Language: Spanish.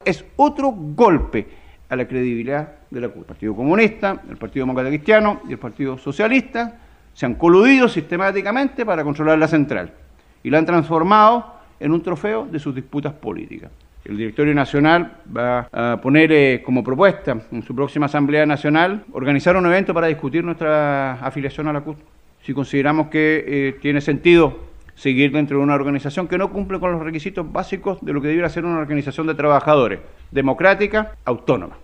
Es otro golpe a la credibilidad de la CUT. El Partido Comunista, el Partido Demócrata Cristiano y el Partido Socialista se han coludido sistemáticamente para controlar la central y la han transformado en un trofeo de sus disputas políticas. El Directorio Nacional va a poner como propuesta en su próxima Asamblea Nacional organizar un evento para discutir nuestra afiliación a la CUT. Si consideramos que tiene sentido seguir dentro de una organización que no cumple con los requisitos básicos de lo que debiera ser una organización de trabajadores, democrática, autónoma.